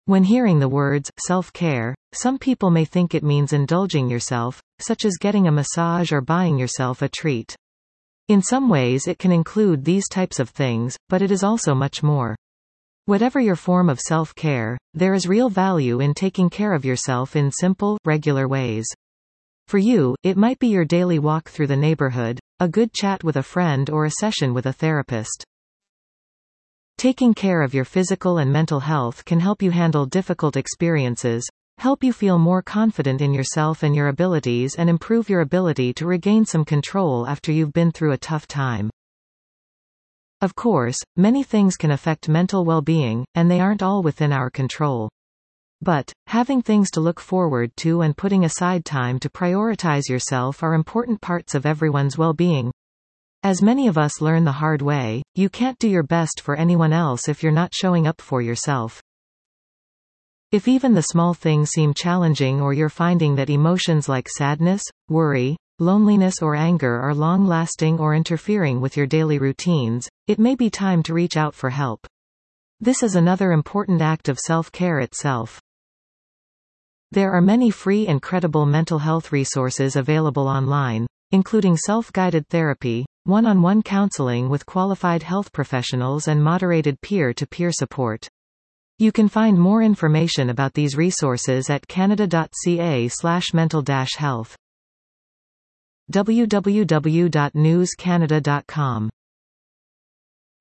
When hearing the words self-care, some people may think it means indulging yourself, such as getting a massage or buying yourself a treat. In some ways it can include these types of things, but it is also much more. Whatever your form of self-care, there is real value in taking care of yourself in simple, regular ways. For you, it might be your daily walk through the neighborhood, a good chat with a friend, or a session with a therapist. Taking care of your physical and mental health can help you handle difficult experiences, help you feel more confident in yourself and your abilities, and improve your ability to regain some control after you've been through a tough time. Of course, many things can affect mental well-being, and they aren't all within our control. But, having things to look forward to and putting aside time to prioritize yourself are important parts of everyone's well-being. As many of us learn the hard way, you can't do your best for anyone else if you're not showing up for yourself. If even the small things seem challenging, or you're finding that emotions like sadness, worry, loneliness or anger are long-lasting or interfering with your daily routines, it may be time to reach out for help. This is another important act of self-care itself. There are many free and credible mental health resources available online, including self-guided therapy, one-on-one counseling with qualified health professionals, and moderated peer-to-peer support. You can find more information about these resources at canada.ca/mental-health. www.newscanada.com